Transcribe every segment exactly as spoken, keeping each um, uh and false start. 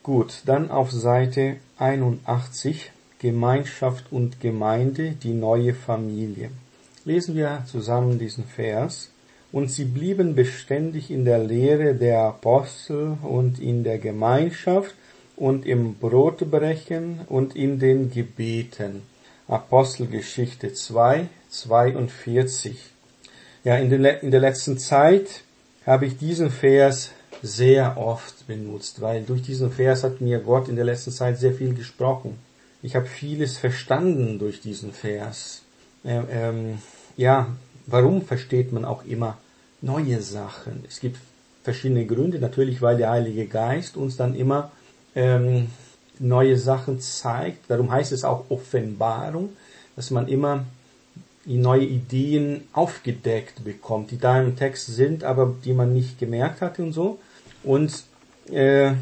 Gut, dann auf Seite einundachtzig, Gemeinschaft und Gemeinde, die neue Familie. Lesen wir zusammen diesen Vers. Und sie blieben beständig in der Lehre der Apostel und in der Gemeinschaft und im Brotbrechen und in den Gebeten. Apostelgeschichte zwei, zweiundvierzig. Ja, in der, in der letzten Zeit habe ich diesen Vers sehr oft benutzt, weil durch diesen Vers hat mir Gott in der letzten Zeit sehr viel gesprochen. Ich habe vieles verstanden durch diesen Vers. Ähm, ähm, ja, warum versteht man auch immer neue Sachen? Es gibt verschiedene Gründe, natürlich weil der Heilige Geist uns dann immer ähm, neue Sachen zeigt. Darum heißt es auch Offenbarung, dass man immer die neue Ideen aufgedeckt bekommt, die da im Text sind, aber die man nicht gemerkt hatte und so. Und äh,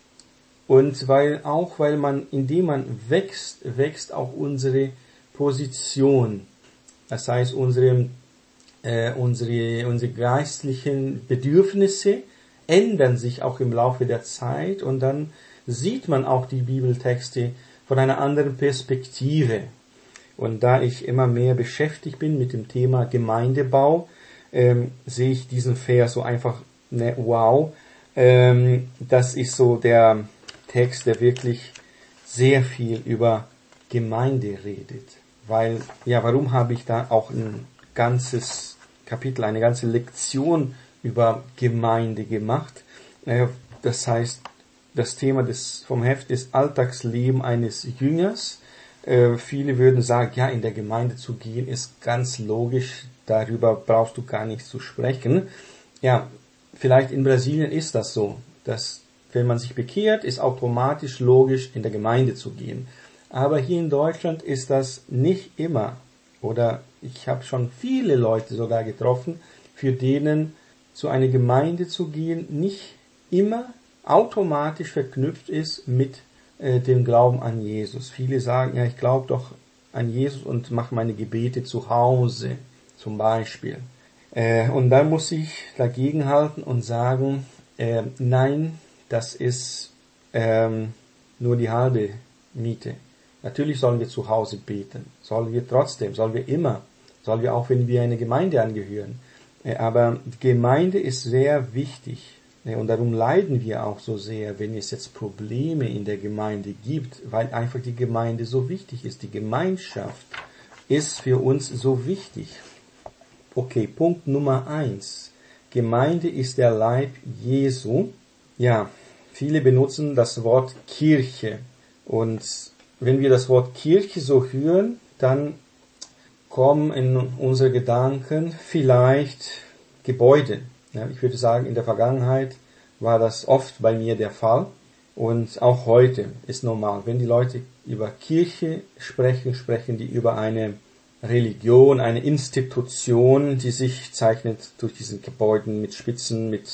und weil auch, weil man, indem man wächst, wächst auch unsere Position. Das heißt, unsere äh, unsere unsere geistlichen Bedürfnisse ändern sich auch im Laufe der Zeit und dann sieht man auch die Bibeltexte von einer anderen Perspektive. Und da ich immer mehr beschäftigt bin mit dem Thema Gemeindebau, ähm, sehe ich diesen Vers so einfach, ne, wow, ähm, das ist so der Text, der wirklich sehr viel über Gemeinde redet. Weil, ja, warum habe ich da auch ein ganzes Kapitel, eine ganze Lektion über Gemeinde gemacht? Äh, das heißt, das Thema des, vom Heft ist Alltagsleben eines Jüngers. Äh, viele würden sagen, ja, in der Gemeinde zu gehen ist ganz logisch, darüber brauchst du gar nicht zu sprechen. Ja, vielleicht in Brasilien ist das so, dass wenn man sich bekehrt, ist automatisch logisch, in der Gemeinde zu gehen. Aber hier in Deutschland ist das nicht immer. Oder ich habe schon viele Leute sogar getroffen, für denen zu einer Gemeinde zu gehen nicht immer automatisch verknüpft ist mit äh, dem Glauben an Jesus. Viele sagen, ja, ich glaube doch an Jesus und mache meine Gebete zu Hause, zum Beispiel. Äh, und dann muss ich dagegenhalten und sagen, äh, nein, das ist ähm, nur die halbe Miete. Natürlich sollen wir zu Hause beten, sollen wir trotzdem, sollen wir immer, sollen wir auch, wenn wir eine Gemeinde angehören. Äh, aber Gemeinde ist sehr wichtig. Und darum leiden wir auch so sehr, wenn es jetzt Probleme in der Gemeinde gibt, weil einfach die Gemeinde so wichtig ist. Die Gemeinschaft ist für uns so wichtig. Okay, Punkt Nummer eins. Gemeinde ist der Leib Jesu. Ja, viele benutzen das Wort Kirche. Und wenn wir das Wort Kirche so hören, dann kommen in unsere Gedanken vielleicht Gebäude. Ja, ich würde sagen, in der Vergangenheit war das oft bei mir der Fall und auch heute ist normal. Wenn die Leute über Kirche sprechen, sprechen die über eine Religion, eine Institution, die sich zeichnet durch diese Gebäuden mit Spitzen, mit,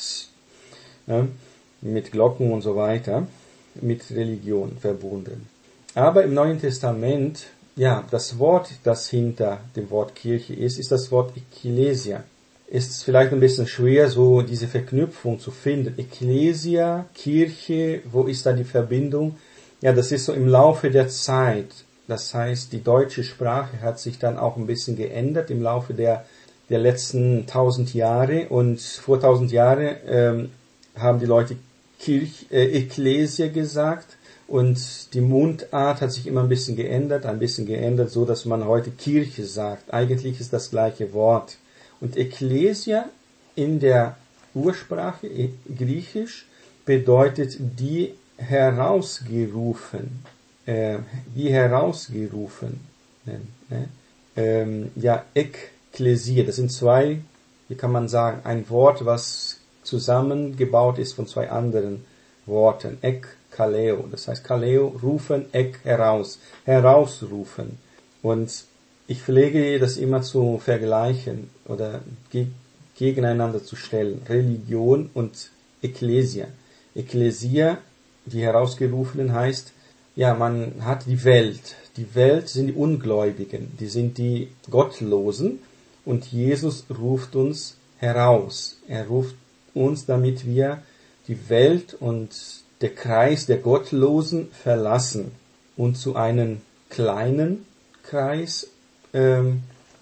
ja, mit Glocken und so weiter, mit Religion verbunden. Aber im Neuen Testament, ja, das Wort, das hinter dem Wort Kirche ist, ist das Wort Ekklesia. Ist es vielleicht ein bisschen schwer, so diese Verknüpfung zu finden. Ekklesia, Kirche, wo ist da die Verbindung? Ja, das ist so im Laufe der Zeit. Das heißt, die deutsche Sprache hat sich dann auch ein bisschen geändert im Laufe der, der letzten tausend Jahre. Und vor tausend Jahren ähm, haben die Leute Kirch, äh, Ekklesia gesagt. Und die Mundart hat sich immer ein bisschen geändert, ein bisschen geändert, so dass man heute Kirche sagt. Eigentlich ist das gleiche Wort. Und Ekklesia in der Ursprache, Griechisch, bedeutet die herausgerufen, äh, die herausgerufen. Ne? Ähm, ja, Ekklesia, das sind zwei, wie kann man sagen, ein Wort, was zusammengebaut ist von zwei anderen Worten. Ek, Kaleo, das heißt Kaleo, rufen, Ek, heraus, herausrufen. Und ich pflege das immer zu vergleichen oder ge- gegeneinander zu stellen. Religion und Ekklesia. Ekklesia, die herausgerufenen, heißt, ja, man hat die Welt. Die Welt sind die Ungläubigen, die sind die Gottlosen und Jesus ruft uns heraus. Er ruft uns, damit wir die Welt und der Kreis der Gottlosen verlassen und zu einem kleinen Kreis ähm,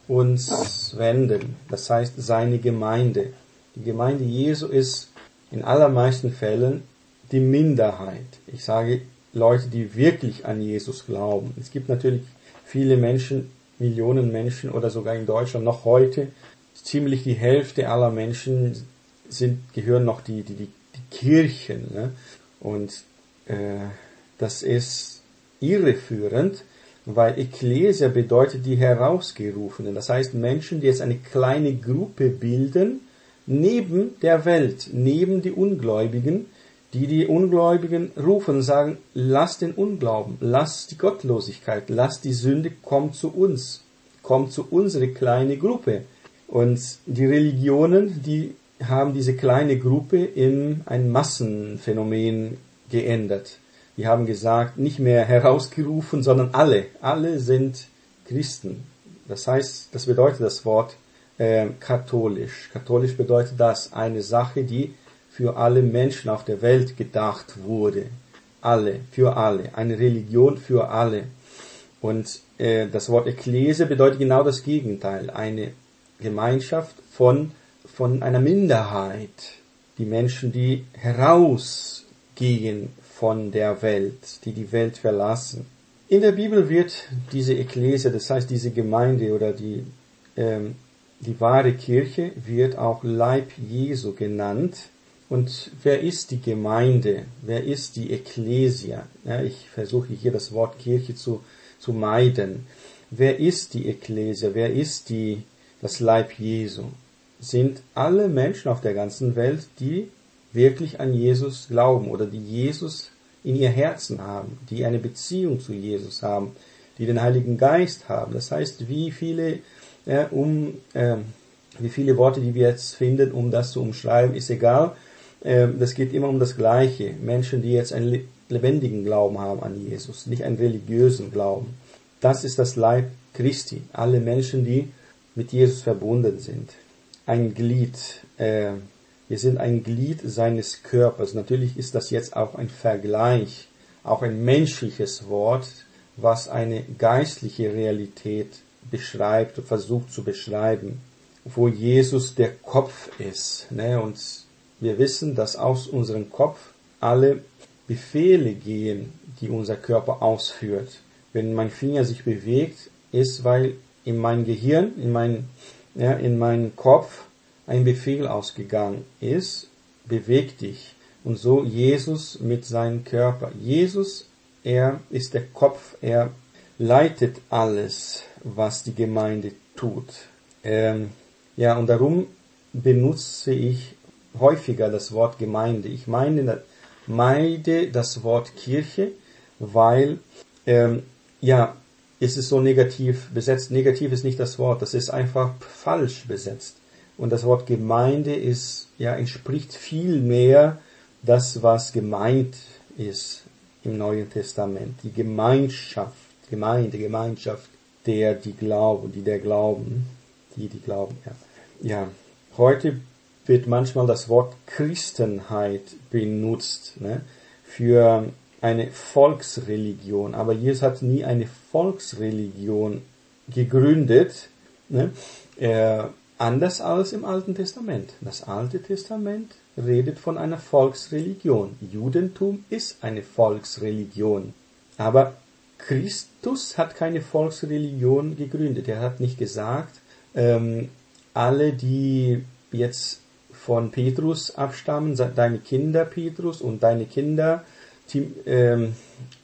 uns wenden. Das heißt, seine Gemeinde. Die Gemeinde Jesu ist in allermeisten Fällen die Minderheit. Ich sage Leute, die wirklich an Jesus glauben. Es gibt natürlich viele Menschen, Millionen Menschen oder sogar in Deutschland noch heute, ziemlich die Hälfte aller Menschen sind, gehören noch die, die, die, die Kirchen. Ne? Und äh, das ist irreführend, weil Ekklesia bedeutet die Herausgerufenen. Das heißt Menschen, die jetzt eine kleine Gruppe bilden, neben der Welt, neben die Ungläubigen, die die Ungläubigen rufen und sagen, lass den Unglauben, lass die Gottlosigkeit, lass die Sünde, komm zu uns, komm zu unserer kleine Gruppe. Und die Religionen, die haben diese kleine Gruppe in ein Massenphänomen geändert. Die haben gesagt, nicht mehr herausgerufen, sondern alle, alle sind Christen. Das heißt, das bedeutet das Wort äh, katholisch. Katholisch bedeutet das eine Sache, die für alle Menschen auf der Welt gedacht wurde. Alle, für alle. Eine Religion für alle. Und äh, das Wort Ekklesia bedeutet genau das Gegenteil. Eine Gemeinschaft von, von einer Minderheit. Die Menschen, die herausgehen von der Welt, die die Welt verlassen. In der Bibel wird diese Ekklesia, das heißt diese Gemeinde oder die, ähm, die wahre Kirche, wird auch Leib Jesu genannt. Und wer ist die Gemeinde? Wer ist die Ekklesia? Ja, ich versuche hier das Wort Kirche zu, zu meiden. Wer ist die Ekklesia? Wer ist die, das Leib Jesu? Sind alle Menschen auf der ganzen Welt, die wirklich an Jesus glauben oder die Jesus in ihr Herzen haben, die eine Beziehung zu Jesus haben, die den Heiligen Geist haben. Das heißt, wie viele, ja, um, äh, wie viele Worte, die wir jetzt finden, um das zu umschreiben, ist egal. Das geht immer um das Gleiche. Menschen, die jetzt einen lebendigen Glauben haben an Jesus, nicht einen religiösen Glauben. Das ist das Leib Christi. Alle Menschen, die mit Jesus verbunden sind. Ein Glied. Äh, wir sind ein Glied seines Körpers. Natürlich ist das jetzt auch ein Vergleich, auch ein menschliches Wort, was eine geistliche Realität beschreibt und versucht zu beschreiben, wo Jesus der Kopf ist. Ne? Und wir wissen, dass aus unserem Kopf alle Befehle gehen, die unser Körper ausführt. Wenn mein Finger sich bewegt, ist, weil in mein Gehirn, in mein, ja, in meinen Kopf ein Befehl ausgegangen ist, beweg dich. Und so Jesus mit seinem Körper. Jesus, er ist der Kopf, er leitet alles, was die Gemeinde tut. Ähm, ja, und darum benutze ich häufiger das Wort Gemeinde. Ich meine, meide das Wort Kirche, weil ähm, ja, es ist so negativ besetzt. Negativ ist nicht das Wort, das ist einfach falsch besetzt. Und das Wort Gemeinde ist, ja, entspricht viel mehr das, was gemeint ist im Neuen Testament. Die Gemeinschaft, Gemeinde, Gemeinschaft der, die glauben, die der glauben, die, die glauben, ja. Ja, heute wird manchmal das Wort Christenheit benutzt, ne, für eine Volksreligion. Aber Jesus hat nie eine Volksreligion gegründet, ne, äh, anders als im Alten Testament. Das Alte Testament redet von einer Volksreligion. Judentum ist eine Volksreligion. Aber Christus hat keine Volksreligion gegründet. Er hat nicht gesagt, ähm, alle, die jetzt von Petrus abstammen, deine Kinder Petrus und deine Kinder, die, ähm,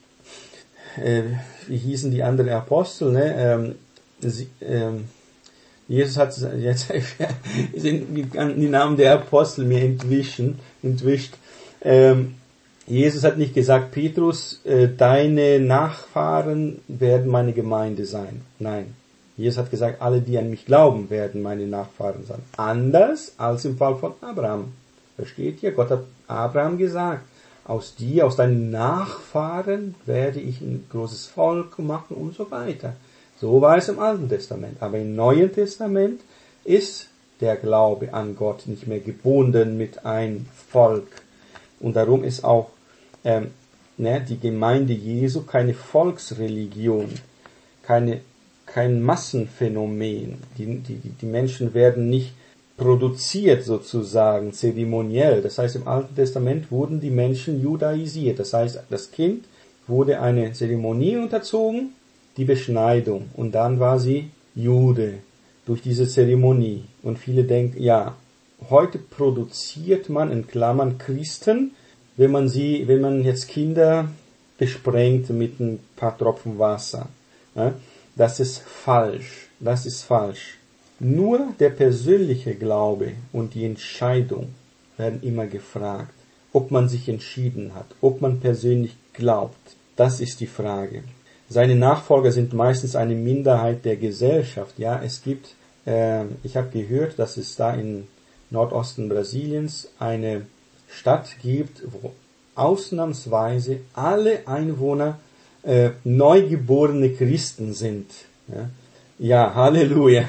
äh, wie hießen die anderen Apostel, ne? Ähm, sie, ähm, Jesus hat jetzt sind die Namen der Apostel mir entwischen, entwischt. Ähm, Jesus hat nicht gesagt, Petrus, äh, deine Nachfahren werden meine Gemeinde sein. Nein. Jesus hat gesagt, alle, die an mich glauben, werden meine Nachfahren sein. Anders als im Fall von Abraham. Versteht ihr? Gott hat Abraham gesagt, aus dir, aus deinen Nachfahren werde ich ein großes Volk machen und so weiter. So war es im Alten Testament. Aber im Neuen Testament ist der Glaube an Gott nicht mehr gebunden mit ein Volk. Und darum ist auch ähm, ne, die Gemeinde Jesu keine Volksreligion, keine, kein Massenphänomen. Die, die, die Menschen werden nicht produziert sozusagen, zeremoniell. Das heißt, im Alten Testament wurden die Menschen judaisiert. Das heißt, das Kind wurde eine Zeremonie unterzogen, die Beschneidung. Und dann war sie Jude durch diese Zeremonie. Und viele denken, ja, heute produziert man in Klammern Christen, wenn man sie, wenn man jetzt Kinder besprengt mit ein paar Tropfen Wasser. Ja, das ist falsch. Das ist falsch. Nur der persönliche Glaube und die Entscheidung werden immer gefragt, ob man sich entschieden hat, ob man persönlich glaubt. Das ist die Frage. Seine Nachfolger sind meistens eine Minderheit der Gesellschaft. Ja, es gibt, äh, ich habe gehört, dass es da in Nordosten Brasiliens eine Stadt gibt, wo ausnahmsweise alle Einwohner äh, neugeborene Christen sind. Ja, ja, Halleluja.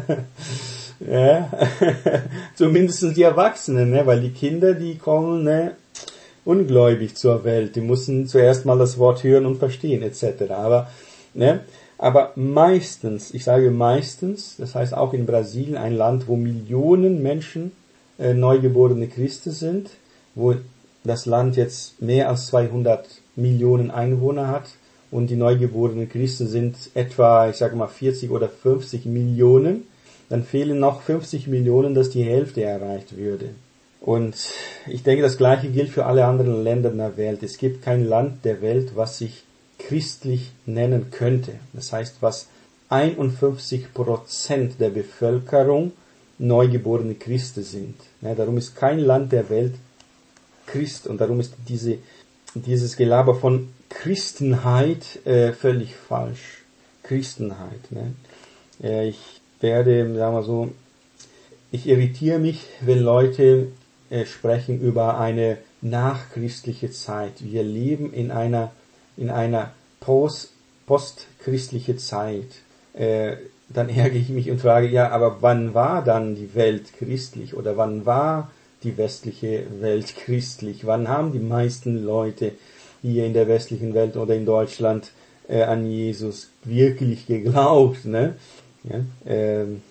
Ja. Zumindest die Erwachsenen, ne? Weil die Kinder, die kommen ne, ungläubig zur Welt. Die müssen zuerst mal das Wort hören und verstehen et cetera. Aber, ne? Aber meistens, ich sage meistens, das heißt auch in Brasilien, ein Land, wo Millionen Menschen äh, neugeborene Christen sind, wo das Land jetzt mehr als zweihundert Millionen Einwohner hat und die neugeborenen Christen sind etwa, ich sage mal, vierzig oder fünfzig Millionen, dann fehlen noch fünfzig Millionen, dass die Hälfte erreicht würde. Und ich denke, das Gleiche gilt für alle anderen Länder der Welt. Es gibt kein Land der Welt, was sich christlich nennen könnte. Das heißt, was einundfünfzig Prozent der Bevölkerung neugeborene Christen sind. Ja, darum ist kein Land der Welt Christ und darum ist diese, dieses Gelaber von Christenheit äh, völlig falsch. Christenheit. Ne? Äh, ich werde, sagen wir so, ich irritiere mich, wenn Leute äh, sprechen über eine nachchristliche Zeit. Wir leben in einer in einer post, postchristliche Zeit. Äh, dann ärgere ich mich und frage, ja, aber wann war dann die Welt christlich oder wann war die westliche Welt christlich? Wann haben die meisten Leute hier in der westlichen Welt oder in Deutschland äh, an Jesus wirklich geglaubt? Ne? Ja, ähm,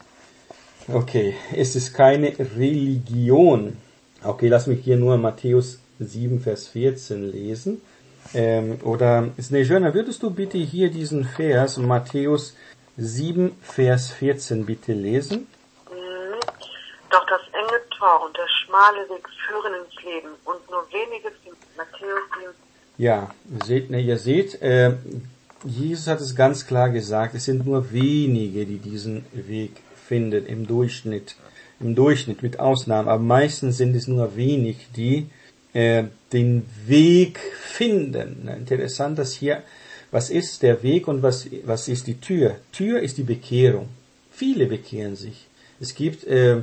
okay, es ist keine Religion. Okay, lass mich hier nur Matthäus sieben, Vers vierzehn lesen. Ähm, oder, Snejana, würdest du bitte hier diesen Vers, Matthäus sieben, Vers vierzehn, bitte lesen? Doch das enge Tor und der schmale Weg führen ins Leben und nur wenige sind. Matthäus sieben. Ja, seht, ne, ihr seht, äh, Jesus hat es ganz klar gesagt, es sind nur wenige, die diesen Weg finden, im Durchschnitt, im Durchschnitt mit Ausnahmen, aber meistens sind es nur wenig, die äh, den Weg finden. Interessant, dass hier, was ist der Weg und was, was ist die Tür? Tür ist die Bekehrung. Viele bekehren sich. Es gibt äh,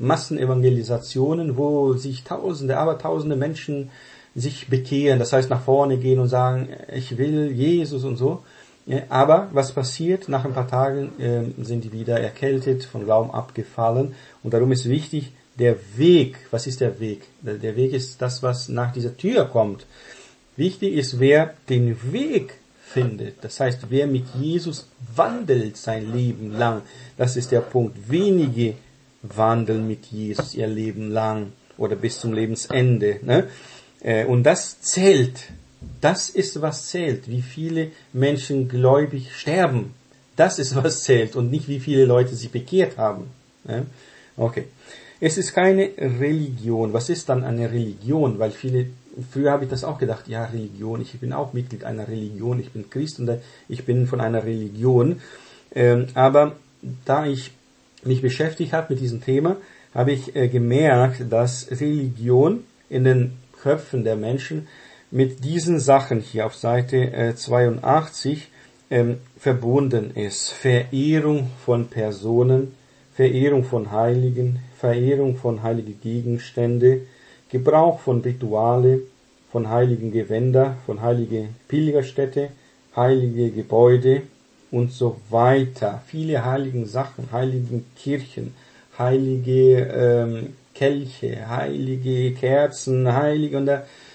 Massenevangelisationen, wo sich Tausende, aber Tausende Menschen sich bekehren, das heißt nach vorne gehen und sagen, ich will Jesus und so. Aber was passiert? Nach ein paar Tagen äh, sind die wieder erkältet, von Glauben abgefallen. Und darum ist wichtig, der Weg. Was ist der Weg? Der Weg ist das, was nach dieser Tür kommt. Wichtig ist, wer den Weg findet. Das heißt, wer mit Jesus wandelt sein Leben lang. Das ist der Punkt. Wenige wandeln mit Jesus ihr Leben lang oder bis zum Lebensende. Ne? Und das zählt. Das ist, was zählt. Wie viele Menschen gläubig sterben. Das ist, was zählt. Und nicht, wie viele Leute sich bekehrt haben. Ne? Okay. Es ist keine Religion. Was ist dann eine Religion? Weil viele, früher habe ich das auch gedacht, ja, Religion, ich bin auch Mitglied einer Religion, ich bin Christ und ich bin von einer Religion. Ähm, aber da ich mich beschäftigt habe mit diesem Thema, habe ich äh, gemerkt, dass Religion in den Köpfen der Menschen mit diesen Sachen hier auf Seite äh, zweiundachtzig ähm, verbunden ist. Verehrung von Personen, Verehrung von Heiligen, Verehrung von heiligen Gegenstände, Gebrauch von Rituale, von heiligen Gewänder, von heiligen Pilgerstätte, heilige Gebäude und so weiter. Viele heiligen Sachen, heiligen Kirchen, heilige ähm, Kelche, heilige Kerzen, heilige und da,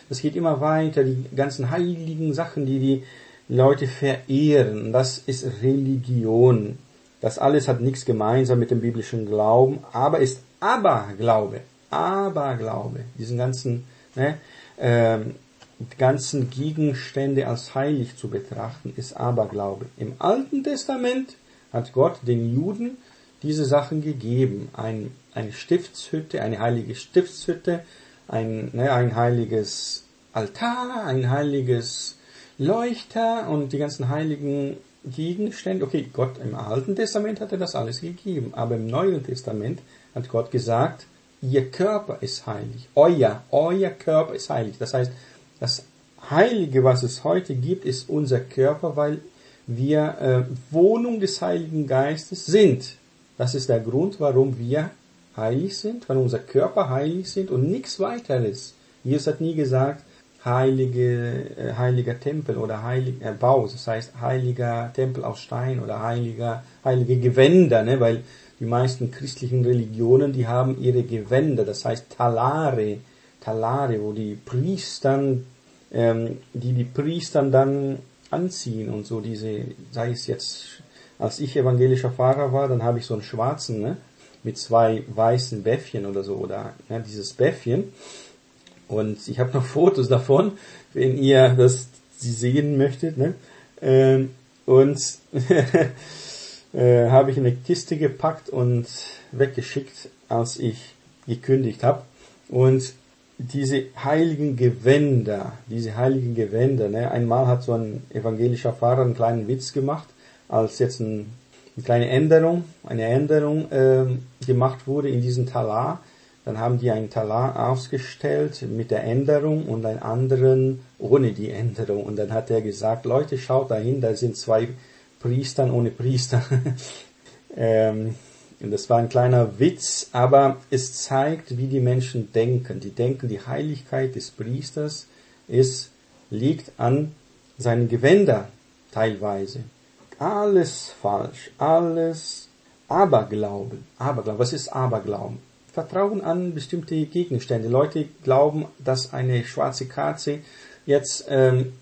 das geht immer weiter, die ganzen heiligen Sachen, die die Leute verehren, das ist Religion. Das alles hat nichts gemeinsam mit dem biblischen Glauben, aber ist Aberglaube. Aberglaube. Diesen ganzen, ne, ähm, die ganzen Gegenstände als heilig zu betrachten, ist Aberglaube. Im Alten Testament hat Gott den Juden diese Sachen gegeben. Ein, eine Stiftshütte, eine heilige Stiftshütte, ein, ne, ein heiliges Altar, ein heiliges Leuchter und die ganzen heiligen Gegenstände. Okay, Gott im Alten Testament hat er das alles gegeben, aber im Neuen Testament hat Gott gesagt, ihr Körper ist heilig. Euer, euer Körper ist heilig. Das heißt, das Heilige, was es heute gibt, ist unser Körper, weil wir äh, Wohnung des Heiligen Geistes sind. Das ist der Grund, warum wir heilig sind, weil unser Körper heilig sind und nichts weiteres. Jesus hat nie gesagt, heilige, äh, heiliger Tempel oder heiliger äh, Bau, das heißt heiliger Tempel aus Stein oder heiliger, heilige Gewänder, ne? Weil die meisten christlichen Religionen, die haben ihre Gewänder, das heißt Talare, Talare, wo die Priestern, ähm, die die Priestern dann anziehen und so diese, sei es jetzt, als ich evangelischer Pfarrer war, dann habe ich so einen schwarzen, ne, mit zwei weißen Bäffchen oder so, oder ne, dieses Bäffchen. Und ich habe noch Fotos davon, wenn ihr das sehen möchtet, ne, ähm, und äh, habe ich in eine Kiste gepackt und weggeschickt, als ich gekündigt habe. Und diese heiligen Gewänder, diese heiligen Gewänder, ne, einmal hat so ein evangelischer Pfarrer einen kleinen Witz gemacht, als jetzt ein, eine kleine Änderung, eine Änderung äh, gemacht wurde in diesem Talar. Dann haben die einen Talar ausgestellt mit der Änderung und einen anderen ohne die Änderung. Und dann hat er gesagt, Leute, schaut dahin, da sind zwei Priestern ohne Priester. ähm, Und das war ein kleiner Witz, aber es zeigt, wie die Menschen denken. Die denken, die Heiligkeit des Priesters ist, liegt an seinen Gewänder teilweise. Alles falsch, alles Aberglauben. Aberglauben. Was ist Aberglauben? Vertrauen an bestimmte Gegenstände. Leute glauben, dass eine schwarze Katze jetzt ähm,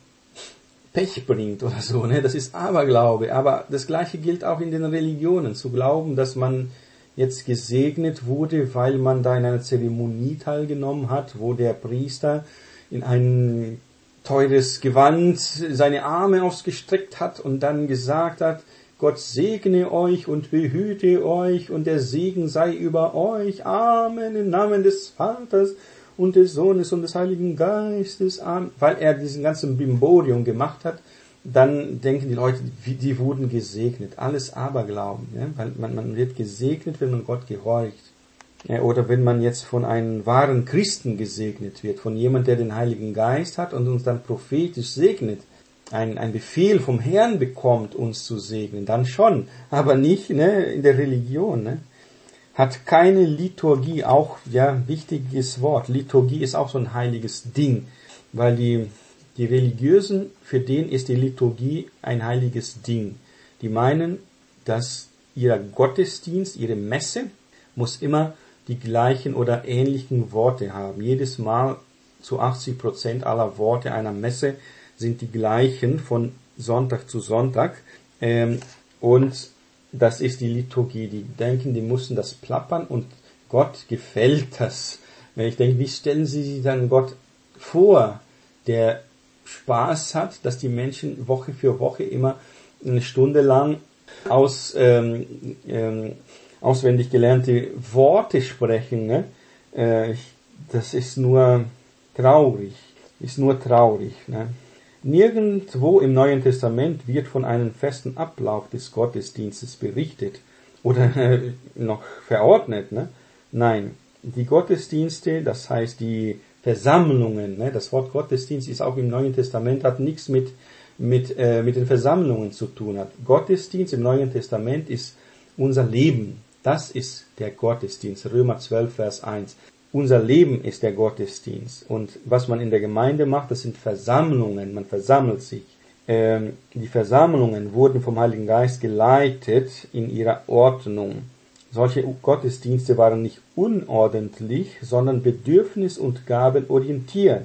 Pech bringt oder so, ne? Das ist Aberglaube. Aber das Gleiche gilt auch in den Religionen. Zu glauben, dass man jetzt gesegnet wurde, weil man da in einer Zeremonie teilgenommen hat, wo der Priester in ein teures Gewand seine Arme ausgestreckt hat und dann gesagt hat, Gott segne euch und behüte euch und der Segen sei über euch. Amen im Namen des Vaters und des Sohnes und des Heiligen Geistes, Amen. Weil er diesen ganzen Bimborium gemacht hat, dann denken die Leute, die wurden gesegnet. Alles Aberglauben, ja? Weil man, man wird gesegnet, wenn man Gott gehorcht. Ja, oder wenn man jetzt von einem wahren Christen gesegnet wird, von jemand, der den Heiligen Geist hat und uns dann prophetisch segnet, ein, ein Befehl vom Herrn bekommt, uns zu segnen, dann schon, aber nicht, ne, in der Religion, ne? Hat keine Liturgie, auch, ja, wichtiges Wort. Liturgie ist auch so ein heiliges Ding, weil die, die Religiösen, für denen ist die Liturgie ein heiliges Ding. Die meinen, dass ihr Gottesdienst, ihre Messe, muss immer die gleichen oder ähnlichen Worte haben. Jedes Mal zu achtzig Prozent aller Worte einer Messe sind die gleichen von Sonntag zu Sonntag. Ähm, und das ist die Liturgie. Die denken, die mussten das plappern und Gott gefällt das. Ich denke, wie stellen Sie sich dann Gott vor, der Spaß hat, dass die Menschen Woche für Woche immer eine Stunde lang aus, ähm, ähm, auswendig gelernte Worte sprechen, ne? Äh, das ist nur traurig. Ist nur traurig, ne? Nirgendwo im Neuen Testament wird von einem festen Ablauf des Gottesdienstes berichtet oder äh, noch verordnet, ne? Nein, die Gottesdienste, das heißt die Versammlungen, ne? Das Wort Gottesdienst ist auch im Neuen Testament, hat nichts mit mit äh, mit den Versammlungen zu tun hat. Gottesdienst im Neuen Testament ist unser Leben. Das ist der Gottesdienst. Römer zwölf, Vers eins. Unser Leben ist der Gottesdienst. Und was man in der Gemeinde macht, das sind Versammlungen. Man versammelt sich. Ähm, die Versammlungen wurden vom Heiligen Geist geleitet in ihrer Ordnung. Solche Gottesdienste waren nicht unordentlich, sondern bedürfnis- und gabenorientiert.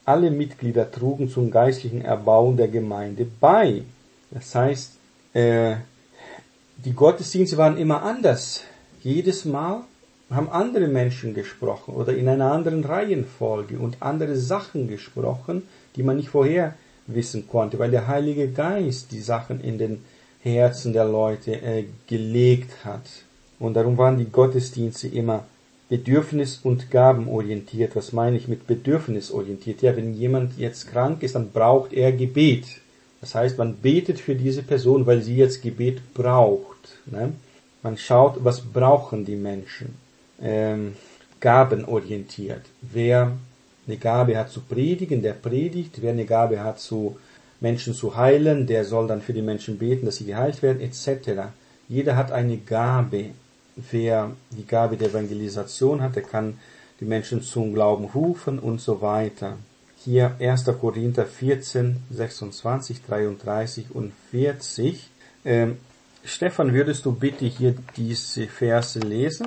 alle Mitglieder trugen zum geistlichen Erbauen der Gemeinde bei. Das heißt, äh, die Gottesdienste waren immer anders. Jedes Mal haben andere Menschen gesprochen oder in einer anderen Reihenfolge und andere Sachen gesprochen, die man nicht vorher wissen konnte, weil der Heilige Geist die Sachen in den Herzen der Leute äh, gelegt hat. Und darum waren die Gottesdienste immer bedürfnis- und gabenorientiert. Was meine ich mit bedürfnisorientiert? Ja, wenn jemand jetzt krank ist, dann braucht er Gebet. Das heißt, man betet für diese Person, weil sie jetzt Gebet braucht. Ne? Man schaut, was brauchen die Menschen. Ähm, gabenorientiert. Wer eine Gabe hat zu predigen, der predigt. Wer eine Gabe hat, zu Menschen zu heilen, der soll dann für die Menschen beten, dass sie geheilt werden, et cetera. Jeder hat eine Gabe. Wer die Gabe der Evangelisation hat, der kann die Menschen zum Glauben rufen und so weiter. Hier erster Korinther vierzehn, sechsundzwanzig, dreiunddreißig und vierzig. Ähm, Stefan, würdest du bitte hier diese Verse lesen?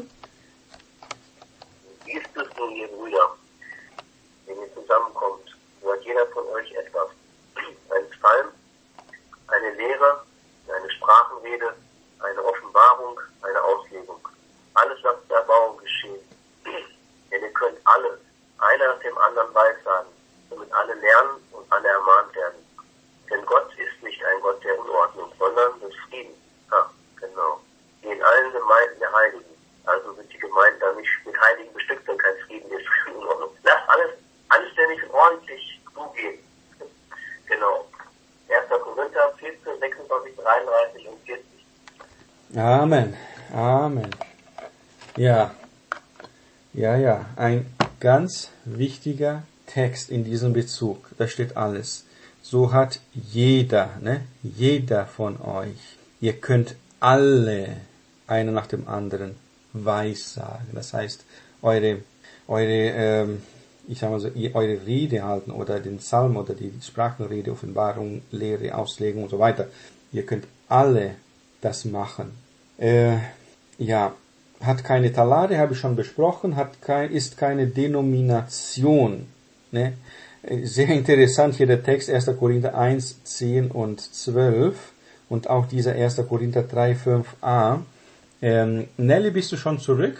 Wie ist es nun, ihr Brüder, wenn ihr zusammenkommt, so hat jeder von euch etwas. Ein Psalm, eine Lehre, eine Sprachenrede, eine Offenbarung, eine Auslegung. Alles lasst zur Erbauung geschehen. Denn ihr könnt alles, einer dem anderen weissagen, damit alle lernen und alle ermahnt werden. Denn Gott ist nicht ein Gott der Unordnung, sondern des Friedens. Ah, genau. Wie in allen Gemeinden der Heiligen. Also sind die Gemeinden da nicht mit Heiligen bestückt, denn kein Frieden ist in Ordnung. Lasst alles anständig und ordentlich zugehen. Genau. erster Korinther vierzehn, sechsundzwanzig, dreiunddreißig und vierzig. Amen. Amen. Ja. Ja, ja. Ein ganz wichtiger Text in diesem Bezug. Da steht alles. So hat jeder, ne? Jeder von euch. Ihr könnt alle, einer nach dem anderen, weissagen. Das heißt, eure, eure, ähm, ich sag mal so, eure Rede halten oder den Psalm oder die Sprachenrede, Offenbarung, Lehre, Auslegung und so weiter. Ihr könnt alle das machen. Äh, ja, hat keine Talare, habe ich schon besprochen, hat kein, ist keine Denomination. Ne? Sehr interessant hier der Text, erster Korinther eins, zehn und zwölf und auch dieser erster Korinther drei, fünf a. Ähm, Nelly, bist du schon zurück?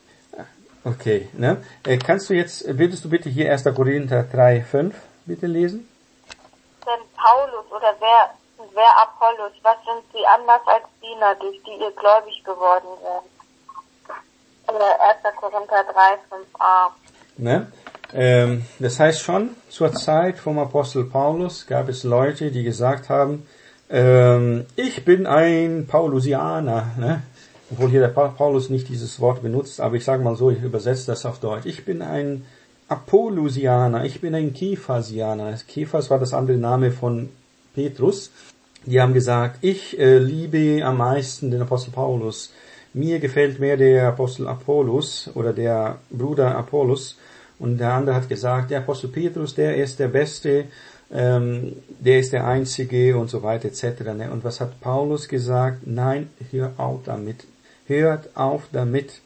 Okay, ne? Äh, kannst du jetzt, würdest du bitte hier erster Korinther drei, fünf bitte lesen? Denn Paulus oder wer, wer Apollos, was sind sie anders als Diener, durch die ihr gläubig geworden seid? erster Korinther drei, fünf a. Ne? Ähm, das heißt schon, zur Zeit vom Apostel Paulus gab es Leute, die gesagt haben, ähm, ich bin ein Paulusianer, ne? Obwohl hier der Paulus nicht dieses Wort benutzt, aber ich sage mal so, ich übersetze das auf Deutsch. Ich bin ein Apollusianer, ich bin ein Kephasianer. Kephas war das andere Name von Petrus. Die haben gesagt, ich äh, liebe am meisten den Apostel Paulus. Mir gefällt mehr der Apostel Apollos oder der Bruder Apollos. Und der andere hat gesagt, der Apostel Petrus, der ist der Beste, ähm, der ist der Einzige und so weiter et cetera. Ne? Und was hat Paulus gesagt? Nein, hör auf damit. Hört auf damit.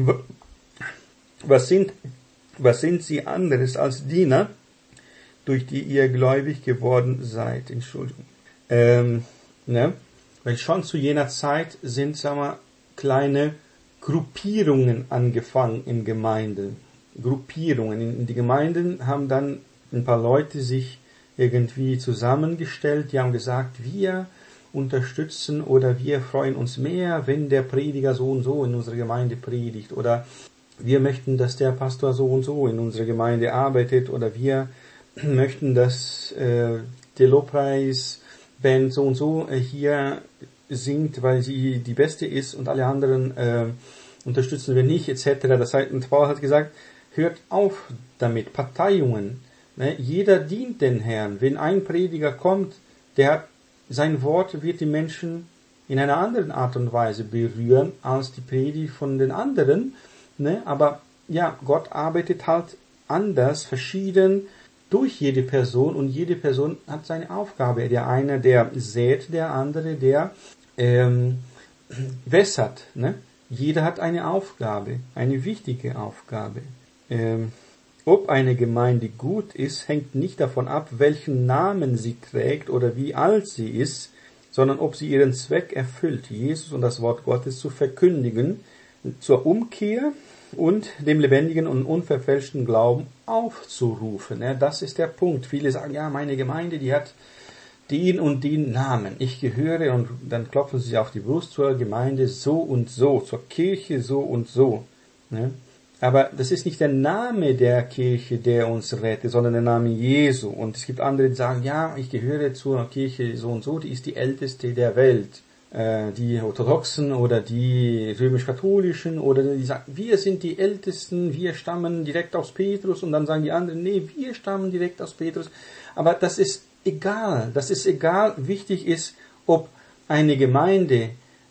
Was sind, was sind sie anderes als Diener, durch die ihr gläubig geworden seid? Entschuldigung. Ähm, ne? Weil schon zu jener Zeit sind, sagen wir, kleine Gruppierungen angefangen in Gemeinden. Gruppierungen. In die Gemeinden haben dann ein paar Leute sich irgendwie zusammengestellt, die haben gesagt, wir unterstützen oder wir freuen uns mehr, wenn der Prediger so und so in unserer Gemeinde predigt oder wir möchten, dass der Pastor so und so in unserer Gemeinde arbeitet oder wir möchten, dass äh, die Lobpreisband so und so äh, hier singt, weil sie die beste ist und alle anderen äh, unterstützen wir nicht et cetera. Das heißt, und Paul hat gesagt, hört auf damit, Parteiungen. Ne? Jeder dient den Herrn. Wenn ein Prediger kommt, der hat, sein Wort wird die Menschen in einer anderen Art und Weise berühren als die Predigt von den anderen. Ne? Aber ja, Gott arbeitet halt anders, verschieden durch jede Person und jede Person hat seine Aufgabe. Der eine, der sät, der andere, der ähm, wässert. Ne? Jeder hat eine Aufgabe, eine wichtige Aufgabe. Ähm, ob eine Gemeinde gut ist, hängt nicht davon ab, welchen Namen sie trägt oder wie alt sie ist, sondern ob sie ihren Zweck erfüllt, Jesus und das Wort Gottes zu verkündigen, zur Umkehr und dem lebendigen und unverfälschten Glauben aufzurufen. Ja, das ist der Punkt. Viele sagen, ja, meine Gemeinde, die hat den und den Namen. Ich gehöre, und dann klopfen sie auf die Brust, zur Gemeinde so und so, zur Kirche so und so. Ja, aber das ist nicht der Name der Kirche, der uns rettet, sondern der Name Jesu. Und es gibt andere, die sagen, ja, ich gehöre zur Kirche so und so, die ist die älteste der Welt. Die Orthodoxen oder die römisch-katholischen oder die sagen, wir sind die Ältesten, wir stammen direkt aus Petrus, und dann sagen die anderen, nee, wir stammen direkt aus Petrus. Aber das ist egal, das ist egal. Wichtig ist, ob eine Gemeinde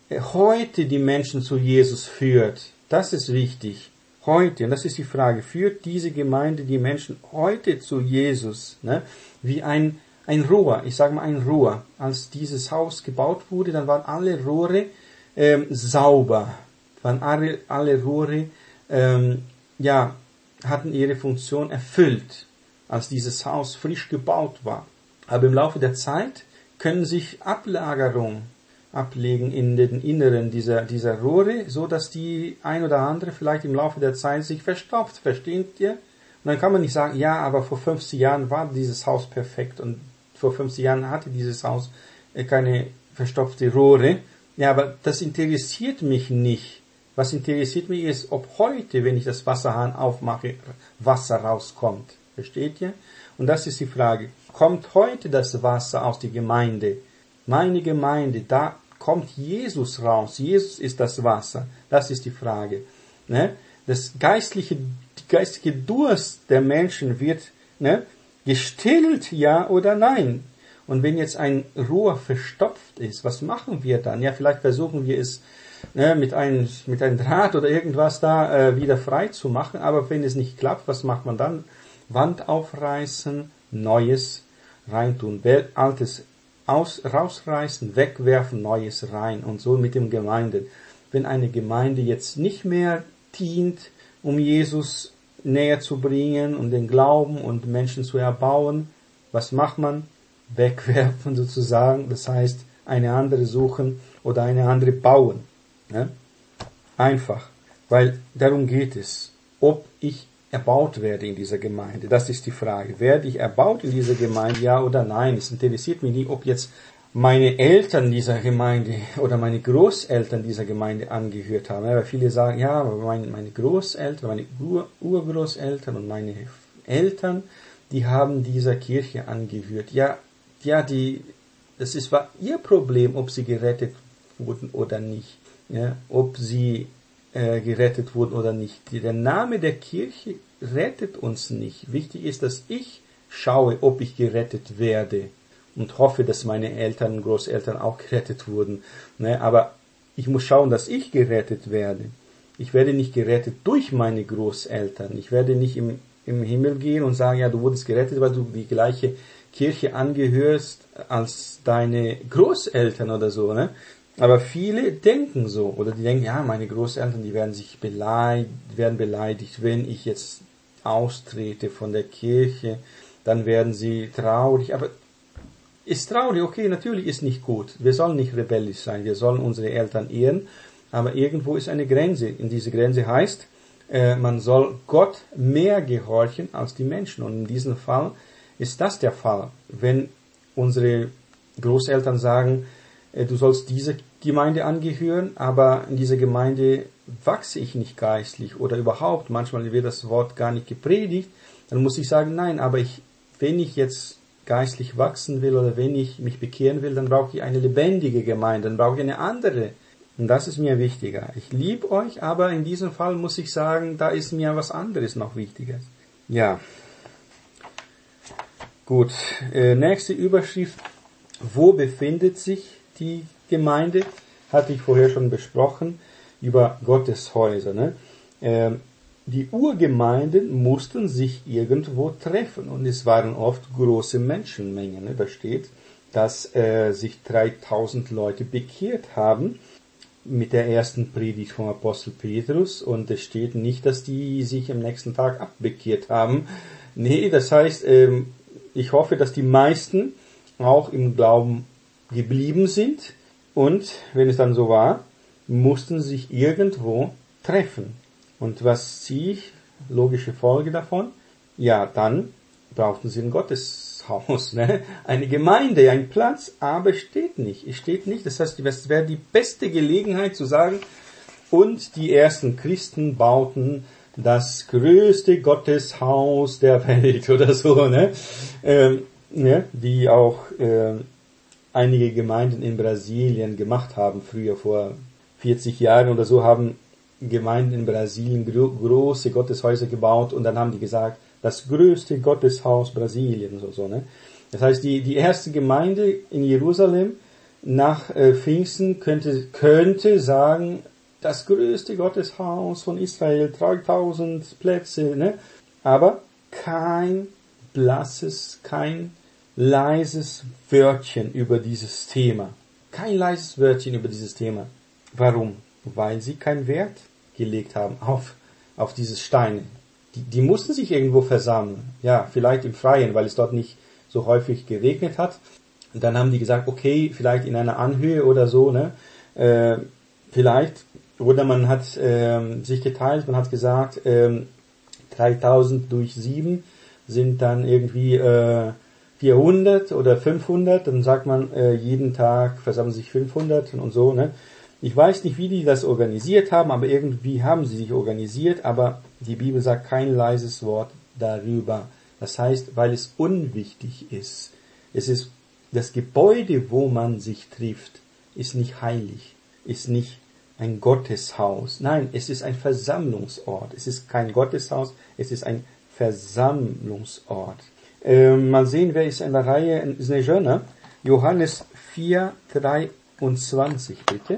heute die Menschen zu Jesus führt. Das ist wichtig. Heute, und das ist die Frage, führt diese Gemeinde die Menschen heute zu Jesus, ne? Wie ein Ein Rohr, ich sage mal ein Rohr. Als dieses Haus gebaut wurde, dann waren alle Rohre ähm, sauber, waren alle, alle Rohre ähm, ja, hatten ihre Funktion erfüllt, als dieses Haus frisch gebaut war. Aber im Laufe der Zeit können sich Ablagerungen ablegen in den Inneren dieser, dieser Rohre, so dass die ein oder andere vielleicht im Laufe der Zeit sich verstopft, versteht ihr? Und dann kann man nicht sagen, ja, aber vor fünfzig Jahren war dieses Haus perfekt und vor fünfzig Jahren hatte dieses Haus keine verstopfte Rohre. Ja, aber das interessiert mich nicht. Was interessiert mich ist, ob heute, wenn ich das Wasserhahn aufmache, Wasser rauskommt. Versteht ihr? Und das ist die Frage. Kommt heute das Wasser aus der Gemeinde? Meine Gemeinde, da kommt Jesus raus. Jesus ist das Wasser. Das ist die Frage. Ne? Das geistliche, die geistliche Durst der Menschen wird, ne, gestillt, ja oder nein? Und wenn jetzt ein Rohr verstopft ist, was machen wir dann? Ja, vielleicht versuchen wir es ne, mit einem mit einem Draht oder irgendwas da äh, wieder frei zu machen, aber wenn es nicht klappt, was macht man dann? Wand aufreißen, Neues reintun, Altes aus, rausreißen, wegwerfen, Neues rein, und so mit dem Gemeinde. Wenn eine Gemeinde jetzt nicht mehr dient, um Jesus näher zu bringen und den Glauben und Menschen zu erbauen, was macht man? Wegwerfen sozusagen, das heißt eine andere suchen oder eine andere bauen. Ja? Einfach, weil darum geht es, ob ich erbaut werde in dieser Gemeinde. Das ist die Frage. Werde ich erbaut in dieser Gemeinde, ja oder nein? Es interessiert mich nicht, ob jetzt meine Eltern dieser Gemeinde oder meine Großeltern dieser Gemeinde angehört haben. Ja, weil viele sagen, ja, meine, meine Großeltern, meine Ur Urgroßeltern und meine Eltern, die haben dieser Kirche angehört. Ja, ja, die, das ist war ihr Problem, ob sie gerettet wurden oder nicht. Ja, ob sie äh, gerettet wurden oder nicht. Der Name der Kirche rettet uns nicht. Wichtig ist, dass ich schaue, ob ich gerettet werde. Und hoffe, dass meine Eltern und Großeltern auch gerettet wurden. Ne? Aber ich muss schauen, dass ich gerettet werde. Ich werde nicht gerettet durch meine Großeltern. Ich werde nicht im, im Himmel gehen und sagen, ja, du wurdest gerettet, weil du die gleiche Kirche angehörst als deine Großeltern oder so. Ne? Aber viele denken so. Oder die denken, ja, meine Großeltern, die werden sich beleidigt, werden beleidigt, wenn ich jetzt austrete von der Kirche. Dann werden sie traurig. Aber ist traurig, okay, natürlich ist nicht gut. Wir sollen nicht rebellisch sein, wir sollen unsere Eltern ehren, aber irgendwo ist eine Grenze. Und diese Grenze heißt, äh, man soll Gott mehr gehorchen als die Menschen. Und in diesem Fall ist das der Fall. Wenn unsere Großeltern sagen, äh, du sollst diese Gemeinde angehören, aber in dieser Gemeinde wachse ich nicht geistlich oder überhaupt, manchmal wird das Wort gar nicht gepredigt, dann muss ich sagen, nein, aber ich, wenn ich jetzt geistlich wachsen will oder wenn ich mich bekehren will, dann brauche ich eine lebendige Gemeinde, dann brauche ich eine andere. Und das ist mir wichtiger. Ich liebe euch, aber in diesem Fall muss ich sagen, da ist mir was anderes noch wichtiger. Ja. Gut. Äh, nächste Überschrift. Wo befindet sich die Gemeinde? Hatte ich vorher schon besprochen über Gotteshäuser. Ne? Ähm, Die Urgemeinden mussten sich irgendwo treffen und es waren oft große Menschenmengen. Da steht, dass äh, sich dreitausend Leute bekehrt haben mit der ersten Predigt vom Apostel Petrus und es steht nicht, dass die sich am nächsten Tag abbekehrt haben. Nee, das heißt, ich hoffe, dass die meisten auch im Glauben geblieben sind und, wenn es dann so war, mussten sie sich irgendwo treffen. Und was ziehe ich? Logische Folge davon? Ja, dann brauchten sie ein Gotteshaus, ne? Eine Gemeinde, ein Platz, aber es steht nicht. Es steht nicht. Das heißt, es wäre die beste Gelegenheit zu sagen, und die ersten Christen bauten das größte Gotteshaus der Welt oder so, ne? Ähm, ne? Wie auch äh, einige Gemeinden in Brasilien gemacht haben, früher vor vierzig Jahren oder so, haben Gemeinden in Brasilien gro- große Gotteshäuser gebaut und dann haben die gesagt, das größte Gotteshaus Brasiliens oder so, ne? Das heißt, die, die erste Gemeinde in Jerusalem nach äh, Pfingsten könnte, könnte sagen, das größte Gotteshaus von Israel, dreitausend Plätze, ne? Aber kein blasses, kein leises Wörtchen über dieses Thema. Kein leises Wörtchen über dieses Thema. Warum? Weil sie keinen Wert gelegt haben auf, auf diese Steine. Die, die mussten sich irgendwo versammeln. Ja, vielleicht im Freien, weil es dort nicht so häufig geregnet hat. Und dann haben die gesagt, okay, vielleicht in einer Anhöhe oder so, ne? Äh, vielleicht, oder man hat äh, sich geteilt, man hat gesagt, äh, dreitausend durch sieben sind dann irgendwie äh, vierhundert oder fünfhundert, dann sagt man, äh, jeden Tag versammeln sich fünfhundert und so, ne? Ich weiß nicht, wie die das organisiert haben, aber irgendwie haben sie sich organisiert, aber die Bibel sagt kein leises Wort darüber. Das heißt, weil es unwichtig ist. Es ist, das Gebäude, wo man sich trifft, ist nicht heilig, ist nicht ein Gotteshaus. Nein, es ist ein Versammlungsort. Es ist kein Gotteshaus, es ist ein Versammlungsort. Ähm, mal sehen, wer ist in der Reihe, ist eine Jeune. Johannes vier, dreiundzwanzig, bitte.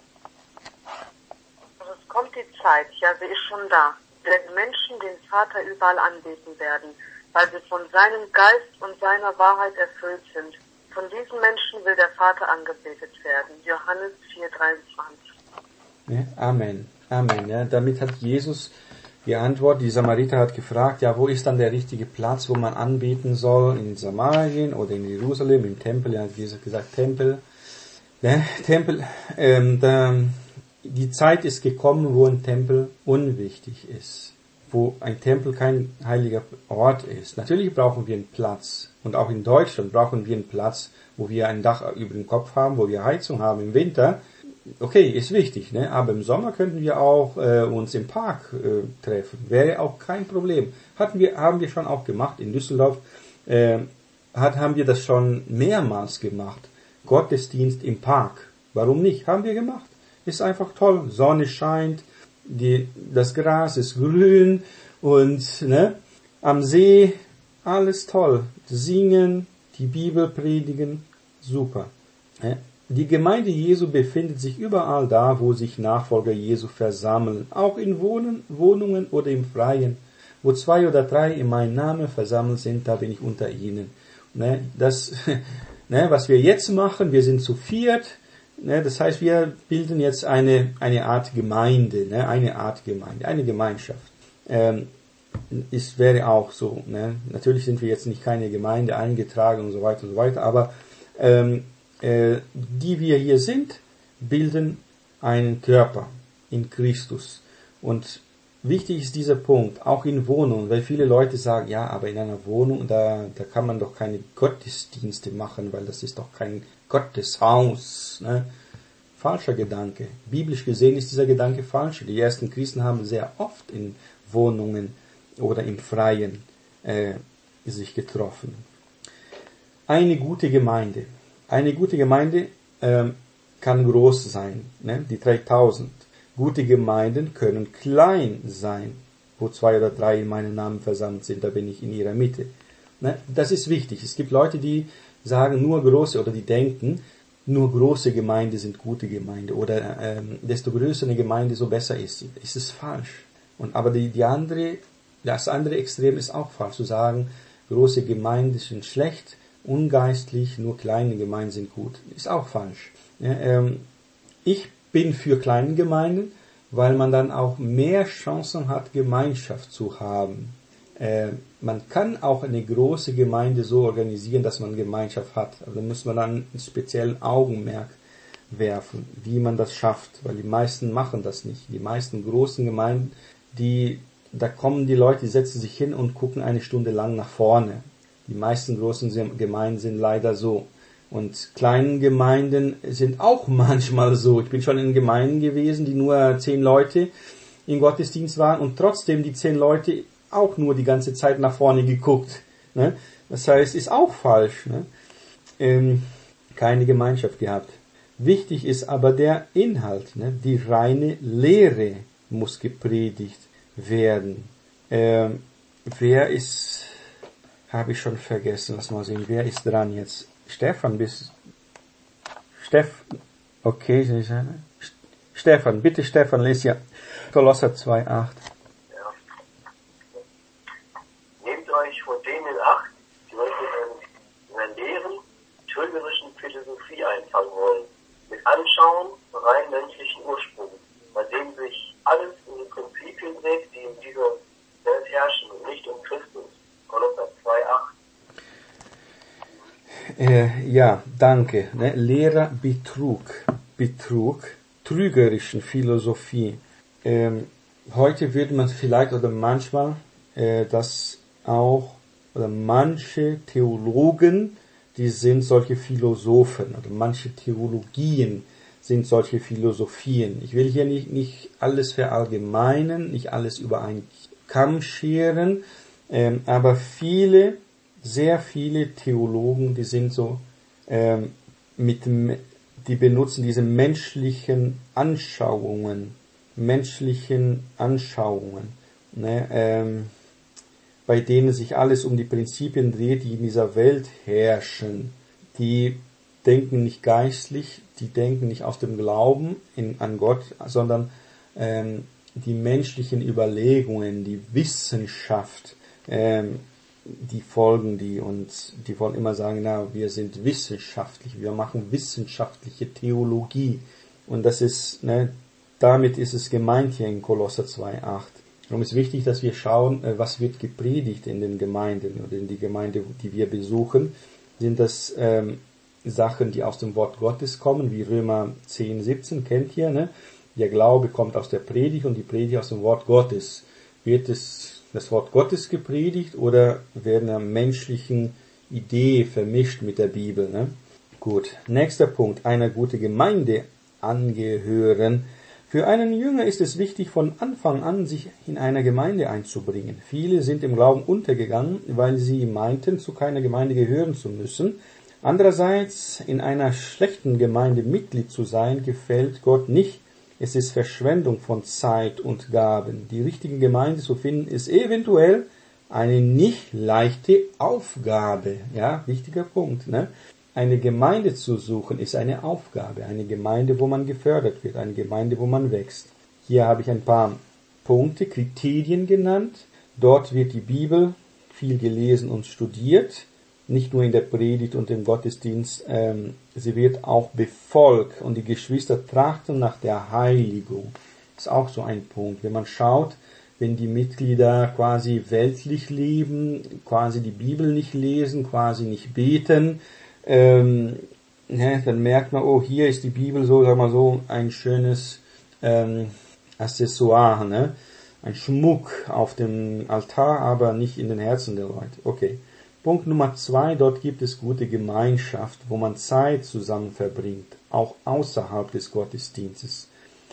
Also es kommt die Zeit, ja, sie ist schon da, wenn Menschen den Vater überall anbeten werden, weil sie von seinem Geist und seiner Wahrheit erfüllt sind. Von diesen Menschen will der Vater angebetet werden. Johannes vier, dreiundzwanzig. Ja, Amen. Amen. Ja, damit hat Jesus geantwortet. Die Samariter hat gefragt, ja, wo ist dann der richtige Platz, wo man anbeten soll? In Samarien oder in Jerusalem, im Tempel? Ja, hat Jesus gesagt, Tempel. Ja, Tempel, ähm, da, die Zeit ist gekommen, wo ein Tempel unwichtig ist. Wo ein Tempel kein heiliger Ort ist. Natürlich brauchen wir einen Platz. Und auch in Deutschland brauchen wir einen Platz, wo wir ein Dach über dem Kopf haben, wo wir Heizung haben im Winter. Okay, ist wichtig, ne? Aber im Sommer könnten wir auch äh, uns im Park äh, treffen. Wäre auch kein Problem. Hatten wir, haben wir schon auch gemacht in Düsseldorf. Äh, hat, haben wir das schon mehrmals gemacht. Gottesdienst im Park. Warum nicht? Haben wir gemacht. Ist einfach toll. Sonne scheint, die, das Gras ist grün und ne, am See alles toll. Singen, die Bibel predigen, super. Ne? Die Gemeinde Jesu befindet sich überall da, wo sich Nachfolger Jesu versammeln, auch in Wohnen, Wohnungen oder im Freien. Wo zwei oder drei in meinem Namen versammelt sind, da bin ich unter ihnen. Ne, das, ne, was wir jetzt machen, wir sind zu viert, ne, das heißt, wir bilden jetzt eine, eine Art Gemeinde, ne, eine Art Gemeinde, eine Gemeinschaft. Ähm, es wäre auch so, ne, natürlich sind wir jetzt nicht keine Gemeinde eingetragen und so weiter und so weiter, aber ähm, die wir hier sind, bilden einen Körper in Christus. Und wichtig ist dieser Punkt, auch in Wohnungen, weil viele Leute sagen, ja, aber in einer Wohnung, da, da kann man doch keine Gottesdienste machen, weil das ist doch kein Gotteshaus. Ne? Falscher Gedanke. Biblisch gesehen ist dieser Gedanke falsch. Die ersten Christen haben sehr oft in Wohnungen oder im Freien äh, sich getroffen. Eine gute Gemeinde. Eine gute Gemeinde ähm, kann groß sein, ne? Die dreitausend. Gute Gemeinden können klein sein, wo zwei oder drei in meinem Namen versammelt sind, da bin ich in ihrer Mitte. Ne? Das ist wichtig. Es gibt Leute, die sagen nur große oder die denken, nur große Gemeinde sind gute Gemeinde oder ähm, desto größer eine Gemeinde, so besser ist sie. Es ist falsch. Und aber die, die andere, das andere Extrem ist auch falsch, zu sagen, große Gemeinden sind schlecht, ungeistlich, nur kleine Gemeinden sind gut. Ist auch falsch. Ja, ähm, ich bin für kleine Gemeinden, weil man dann auch mehr Chancen hat, Gemeinschaft zu haben. Äh, man kann auch eine große Gemeinde so organisieren, dass man Gemeinschaft hat. Also da muss man dann einen speziellen Augenmerk werfen, wie man das schafft, weil die meisten machen das nicht. Die meisten großen Gemeinden, die, da kommen die Leute, die setzen sich hin und gucken eine Stunde lang nach vorne. Die meisten großen Gemeinden sind leider so. Und kleinen Gemeinden sind auch manchmal so. Ich bin schon in Gemeinden gewesen, die nur zehn Leute im Gottesdienst waren und trotzdem die zehn Leute auch nur die ganze Zeit nach vorne geguckt. Ne? Das heißt, ist auch falsch. Ne? Ähm, keine Gemeinschaft gehabt. Wichtig ist aber der Inhalt. Ne? Die reine Lehre muss gepredigt werden. Ähm, wer ist, habe ich schon vergessen, lass mal sehen, wer ist dran jetzt? Stefan, bist Steff, okay, Stefan, bitte Stefan, lese ja Kolosser zwei acht. Ja. Nehmt euch vor denen in Acht, die euch in einer leeren, trügerischen Philosophie einfangen wollen, mit Anschauen rein menschlichen Ursprung, bei dem sich alles in die Prinzipien dreht, die in dieser Welt herrschen und nicht um Christus. Kolosser zwei acht. Äh, ja, danke. Ne? Leerer Betrug, Betrug, trügerischen Philosophie. Ähm, heute wird man vielleicht oder manchmal äh, das auch, oder manche Theologen, die sind solche Philosophen, oder manche Theologien sind solche Philosophien. Ich will hier nicht, nicht alles verallgemeinern, nicht alles über einen Kamm scheren, ähm, aber viele Sehr viele Theologen, die sind so ähm, mit dem, die benutzen diese menschlichen Anschauungen, menschlichen Anschauungen, ne, ähm, bei denen sich alles um die Prinzipien dreht, die in dieser Welt herrschen. Die denken nicht geistlich, die denken nicht aus dem Glauben in, an Gott, sondern ähm, die menschlichen Überlegungen, die Wissenschaft, ähm, die folgen die und die wollen immer sagen, na, wir sind wissenschaftlich, wir machen wissenschaftliche Theologie. Und das ist, ne, damit ist es gemeint hier in Kolosser zwei acht. Darum ist wichtig, dass wir schauen, was wird gepredigt in den Gemeinden oder in die Gemeinde, die wir besuchen. Sind das ähm, Sachen, die aus dem Wort Gottes kommen, wie Römer zehn siebzehn, kennt ihr, ne? Der Glaube kommt aus der Predigt und die Predigt aus dem Wort Gottes. Wird es das Wort Gottes gepredigt oder werden eine menschlichen Idee vermischt mit der Bibel? Ne? Gut, nächster Punkt, einer guten Gemeinde angehören. Für einen Jünger ist es wichtig, von Anfang an sich in einer Gemeinde einzubringen. Viele sind im Glauben untergegangen, weil sie meinten, zu keiner Gemeinde gehören zu müssen. Andererseits, in einer schlechten Gemeinde Mitglied zu sein, gefällt Gott nicht. Es ist Verschwendung von Zeit und Gaben. Die richtige Gemeinde zu finden, ist eventuell eine nicht leichte Aufgabe. Ja, wichtiger Punkt, ne? Eine Gemeinde zu suchen ist eine Aufgabe. Eine Gemeinde, wo man gefördert wird. Eine Gemeinde, wo man wächst. Hier habe ich ein paar Punkte, Kriterien genannt. Dort wird die Bibel viel gelesen und studiert. Nicht nur in der Predigt und im Gottesdienst, ähm, sie wird auch befolgt und die Geschwister trachten nach der Heiligung. Das ist auch so ein Punkt. Wenn man schaut, wenn die Mitglieder quasi weltlich leben, quasi die Bibel nicht lesen, quasi nicht beten, ähm, ne, dann merkt man, oh, hier ist die Bibel so, sag mal so, ein schönes ähm, Accessoire, ne? Ein Schmuck auf dem Altar, aber nicht in den Herzen der Leute. Okay. Punkt Nummer zwei, dort gibt es gute Gemeinschaft, wo man Zeit zusammen verbringt, auch außerhalb des Gottesdienstes.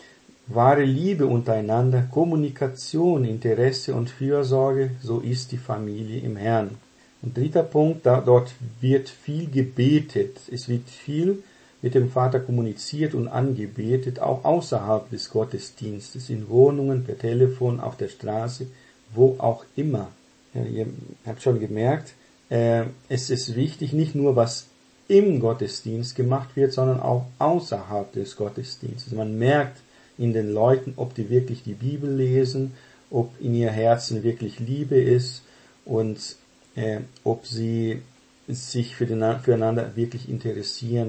Wahre Liebe untereinander, Kommunikation, Interesse und Fürsorge, so ist die Familie im Herrn. Und dritter Punkt, da, dort wird viel gebetet, es wird viel mit dem Vater kommuniziert und angebetet, auch außerhalb des Gottesdienstes, in Wohnungen, per Telefon, auf der Straße, wo auch immer. Ja, ihr habt schon gemerkt, Äh, es ist wichtig, nicht nur was im Gottesdienst gemacht wird, sondern auch außerhalb des Gottesdienstes. Man merkt in den Leuten, ob die wirklich die Bibel lesen, ob in ihr Herzen wirklich Liebe ist und äh, ob sie sich für den, füreinander wirklich interessieren.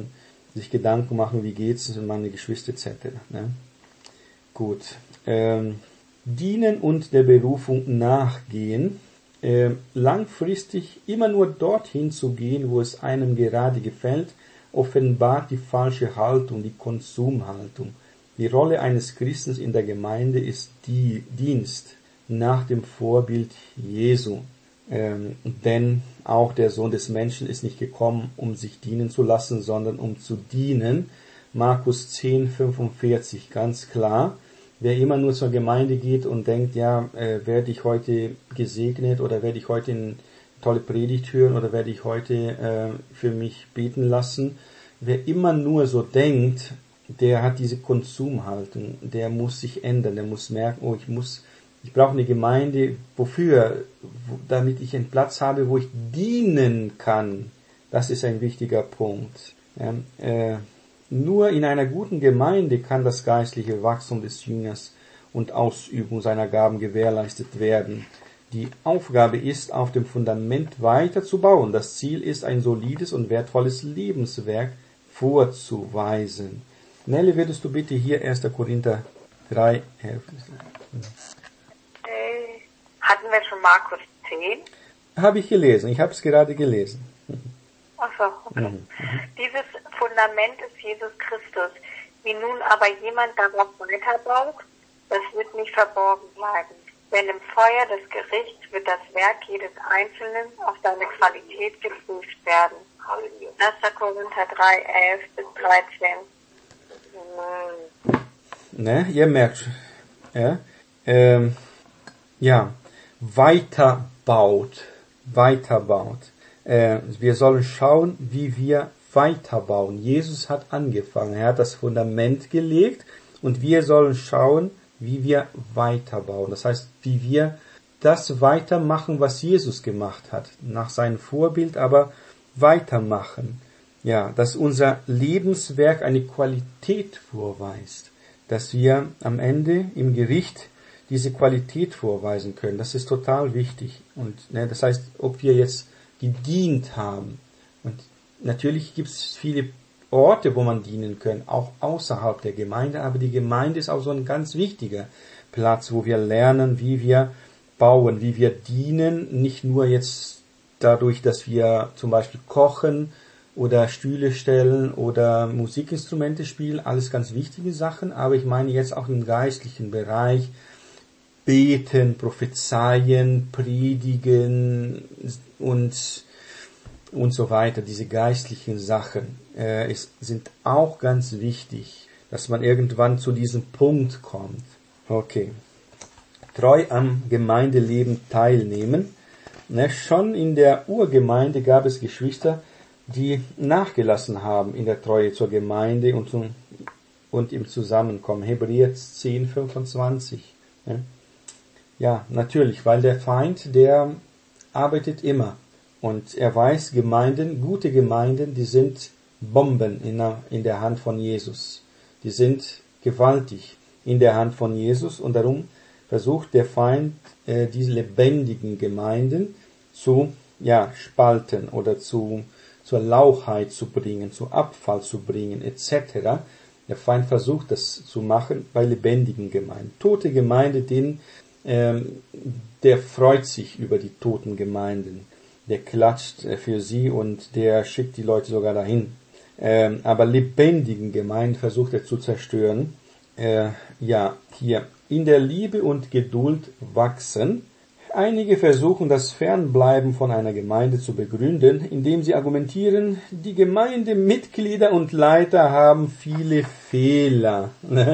sich Gedanken machen, wie geht's und meine Geschwister et cetera. Ne? Gut. Ähm, dienen und der Berufung nachgehen. Ähm, langfristig immer nur dorthin zu gehen, wo es einem gerade gefällt, offenbart die falsche Haltung, die Konsumhaltung. Die Rolle eines Christen in der Gemeinde ist die Dienst nach dem Vorbild Jesu. Ähm, denn auch der Sohn des Menschen ist nicht gekommen, um sich dienen zu lassen, sondern um zu dienen. Markus zehn fünfundvierzig, ganz klar. Wer immer nur zur Gemeinde geht und denkt, ja, äh, werde ich heute gesegnet oder werde ich heute eine tolle Predigt hören oder werde ich heute äh, für mich beten lassen. Wer immer nur so denkt, der hat diese Konsumhaltung, der muss sich ändern, der muss merken, oh, ich muss, ich brauche eine Gemeinde, wofür? Wo, damit ich einen Platz habe, wo ich dienen kann. Das ist ein wichtiger Punkt. Ja, äh, nur in einer guten Gemeinde kann das geistliche Wachstum des Jüngers und Ausübung seiner Gaben gewährleistet werden. Die Aufgabe ist, auf dem Fundament weiter zu bauen. Das Ziel ist, ein solides und wertvolles Lebenswerk vorzuweisen. Nelly, würdest du bitte hier erster Korinther drei helfen? Äh, hatten wir schon Markus zehn? Habe ich gelesen, ich habe es gerade gelesen. Achso, okay. Mhm. Dieses Fundament ist Jesus Christus. Wie nun aber jemand darauf weiterbaut, das wird nicht verborgen bleiben. Denn im Feuer des Gerichts wird das Werk jedes Einzelnen auf seine Qualität geprüft werden. erster Korinther drei elf bis dreizehn. Ne, ihr merkt, ja, ähm, ja, weiterbaut, weiterbaut. Äh, wir sollen schauen, wie wir weiterbauen. Jesus hat angefangen, er hat das Fundament gelegt und wir sollen schauen, wie wir weiterbauen. Das heißt, wie wir das weitermachen, was Jesus gemacht hat, nach seinem Vorbild, aber weitermachen. Ja, dass unser Lebenswerk eine Qualität vorweist, dass wir am Ende im Gericht diese Qualität vorweisen können. Das ist total wichtig. Und ne, das heißt, ob wir jetzt gedient haben. Und natürlich gibt es viele Orte, wo man dienen kann, auch außerhalb der Gemeinde, aber die Gemeinde ist auch so ein ganz wichtiger Platz, wo wir lernen, wie wir bauen, wie wir dienen, nicht nur jetzt dadurch, dass wir zum Beispiel kochen oder Stühle stellen oder Musikinstrumente spielen, alles ganz wichtige Sachen, aber ich meine jetzt auch im geistlichen Bereich, beten, prophezeien, predigen und und so weiter, diese geistlichen Sachen äh, ist, sind auch ganz wichtig, dass man irgendwann zu diesem Punkt kommt. Okay. Treu am Gemeindeleben teilnehmen. Ne, schon in der Urgemeinde gab es Geschwister, die nachgelassen haben in der Treue zur Gemeinde und, zum, und im Zusammenkommen. Hebräer zehn fünfundzwanzig. Ne? Ja, natürlich, weil der Feind, der arbeitet immer. Und er weiß, Gemeinden, gute Gemeinden, die sind Bomben in der, in der Hand von Jesus. Die sind gewaltig in der Hand von Jesus und darum versucht der Feind, äh, diese lebendigen Gemeinden zu ja, spalten oder zu zur Lauchheit zu bringen, zu Abfall zu bringen, et cetera. Der Feind versucht das zu machen bei lebendigen Gemeinden. Tote Gemeinde, den, ähm, der freut sich über die toten Gemeinden. Der klatscht für sie und der schickt die Leute sogar dahin. Ähm, aber lebendigen Gemeinden versucht er zu zerstören. Äh, ja, hier in der Liebe und Geduld wachsen. Einige versuchen das Fernbleiben von einer Gemeinde zu begründen, indem sie argumentieren, die Gemeindemitglieder und Leiter haben viele Fehler.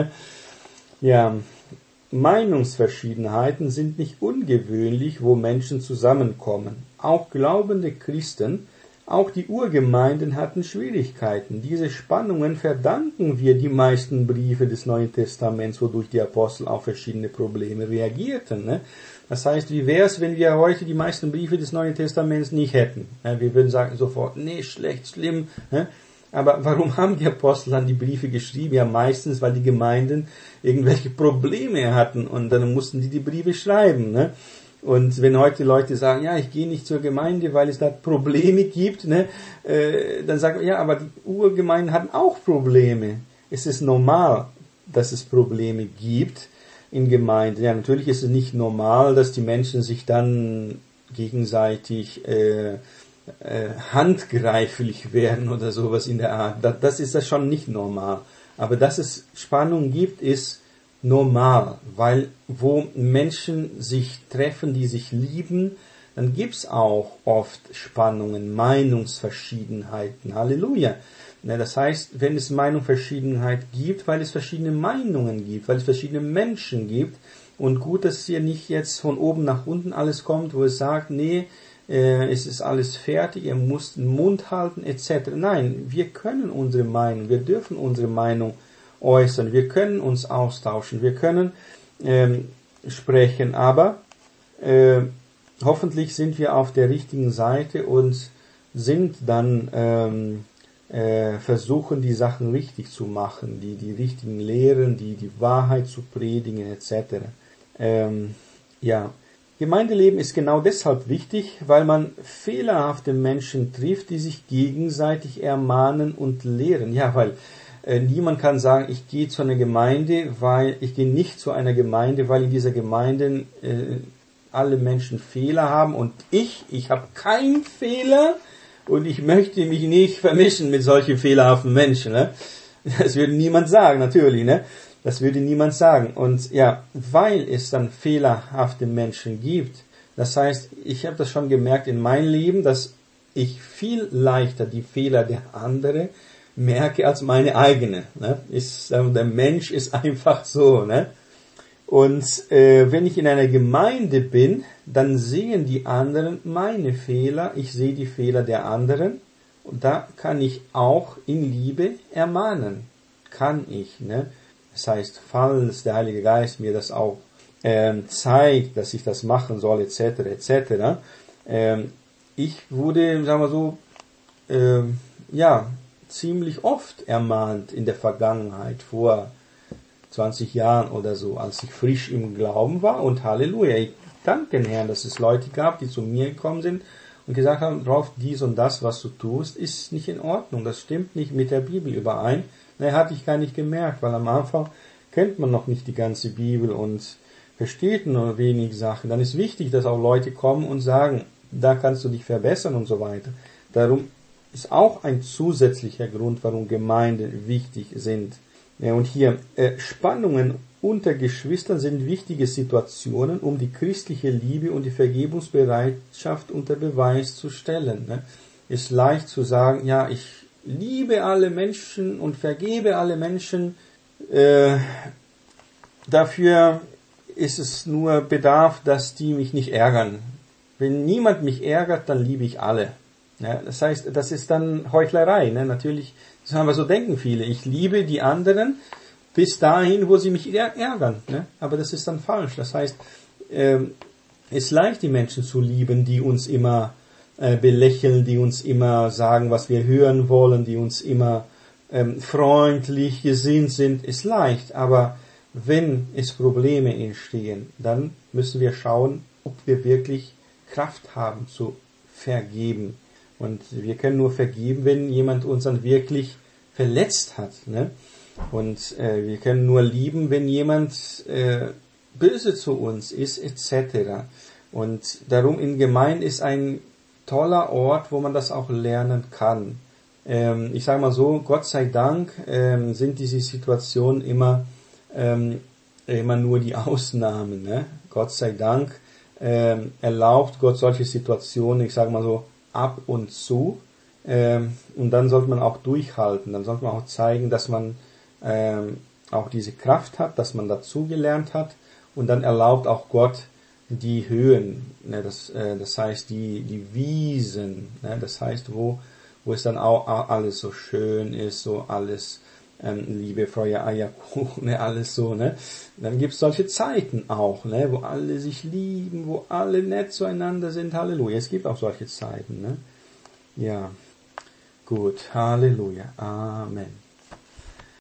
Ja, Meinungsverschiedenheiten sind nicht ungewöhnlich, wo Menschen zusammenkommen. Auch glaubende Christen, auch die Urgemeinden hatten Schwierigkeiten. Diese Spannungen verdanken wir die meisten Briefe des Neuen Testaments, wodurch die Apostel auf verschiedene Probleme reagierten. Ne? Das heißt, wie wäre es, wenn wir heute die meisten Briefe des Neuen Testaments nicht hätten? Wir würden sagen sofort, nee, schlecht, schlimm. Aber warum haben die Apostel dann die Briefe geschrieben? Ja, meistens, weil die Gemeinden irgendwelche Probleme hatten und dann mussten die die Briefe schreiben. Ne? Und wenn heute Leute sagen, ja, ich gehe nicht zur Gemeinde, weil es da Probleme gibt, ne, äh, dann sagen wir, ja, aber die Urgemeinden hatten auch Probleme. Es ist normal, dass es Probleme gibt in Gemeinden. Ja, natürlich ist es nicht normal, dass die Menschen sich dann gegenseitig äh, äh, handgreiflich werden oder sowas in der Art. Das, das ist das schon nicht normal. Aber dass es Spannung gibt, ist normal, weil wo Menschen sich treffen, die sich lieben, dann gibt's auch oft Spannungen, Meinungsverschiedenheiten. Halleluja. Das heißt, wenn es Meinungsverschiedenheit gibt, weil es verschiedene Meinungen gibt, weil es verschiedene Menschen gibt, und gut, dass hier nicht jetzt von oben nach unten alles kommt, wo es sagt, nee, äh, es ist alles fertig, ihr müsst den Mund halten, et cetera. Nein, wir können unsere Meinung, wir dürfen unsere Meinung äußern, wir können uns austauschen, wir können ähm, sprechen, aber äh, hoffentlich sind wir auf der richtigen Seite und sind dann ähm, äh, versuchen, die Sachen richtig zu machen, die die richtigen Lehren, die die Wahrheit zu predigen, et cetera. Ähm, ja, Gemeindeleben ist genau deshalb wichtig, weil man fehlerhafte Menschen trifft, die sich gegenseitig ermahnen und lehren. Ja, weil äh, niemand kann sagen, ich gehe zu einer Gemeinde, weil ich gehe nicht zu einer Gemeinde, weil in dieser Gemeinde äh, alle Menschen Fehler haben und ich, ich habe keinen Fehler und ich möchte mich nicht vermischen mit solchen fehlerhaften Menschen. Ne? Das würde niemand sagen, natürlich, ne? Das würde niemand sagen. Und ja, weil es dann fehlerhafte Menschen gibt, das heißt, ich habe das schon gemerkt in meinem Leben, dass ich viel leichter die Fehler der anderen merke als meine eigene. Ne? Ist, der Mensch ist einfach so. Ne? Und äh, wenn ich in einer Gemeinde bin, dann sehen die anderen meine Fehler, ich sehe die Fehler der anderen und da kann ich auch in Liebe ermahnen. Kann ich, ne? Das heißt, falls der Heilige Geist mir das auch ähm, zeigt, dass ich das machen soll, et cetera, et cetera. Ähm, ich wurde, sagen wir so, ähm, ja, ziemlich oft ermahnt in der Vergangenheit, vor zwanzig Jahren oder so, als ich frisch im Glauben war. Und Halleluja, ich danke den Herrn, dass es Leute gab, die zu mir gekommen sind und gesagt haben, drauf, dies und das, was du tust, ist nicht in Ordnung, das stimmt nicht mit der Bibel überein. Ne, hatte ich gar nicht gemerkt, weil am Anfang kennt man noch nicht die ganze Bibel und versteht nur wenig Sachen. Dann ist wichtig, dass auch Leute kommen und sagen, da kannst du dich verbessern und so weiter. Darum ist auch ein zusätzlicher Grund, warum Gemeinden wichtig sind. Ja, und hier, äh, Spannungen unter Geschwistern sind wichtige Situationen, um die christliche Liebe und die Vergebungsbereitschaft unter Beweis zu stellen. Ne? Ist leicht zu sagen, ja, ich liebe alle Menschen und vergebe alle Menschen. Äh, dafür ist es nur Bedarf, dass die mich nicht ärgern. Wenn niemand mich ärgert, dann liebe ich alle. Ja, das heißt, das ist dann Heuchlerei. Ne? Natürlich, das haben wir so denken viele. Ich liebe die anderen bis dahin, wo sie mich ärgern. Ne? Aber das ist dann falsch. Das heißt, äh, es ist leicht, die Menschen zu lieben, die uns immer belächeln, die uns immer sagen, was wir hören wollen, die uns immer ähm, freundlich gesinnt sind, ist leicht. Aber wenn es Probleme entstehen, dann müssen wir schauen, ob wir wirklich Kraft haben zu vergeben. Und wir können nur vergeben, wenn jemand uns dann wirklich verletzt hat. Ne? Und äh, wir können nur lieben, wenn jemand äh, böse zu uns ist, et cetera. Und darum in Gemeinde ist ein toller Ort, wo man das auch lernen kann. Ähm, ich sage mal so, Gott sei Dank ähm, sind diese Situationen immer ähm, immer nur die Ausnahmen. Ne? Gott sei Dank ähm, erlaubt Gott solche Situationen, ich sage mal so, ab und zu. Ähm, und dann sollte man auch durchhalten. Dann sollte man auch zeigen, dass man ähm, auch diese Kraft hat, dass man dazugelernt hat. Und dann erlaubt auch Gott die Höhen, ne, das, äh, das heißt die die Wiesen, ne, das heißt wo wo es dann auch, auch alles so schön ist, so alles ähm, Liebe, Freude, Eierkuchen, ne, alles so, ne, dann gibt's solche Zeiten auch, ne, wo alle sich lieben, wo alle nett zueinander sind, Halleluja. Es gibt auch solche Zeiten, ne, ja, gut, Halleluja, Amen.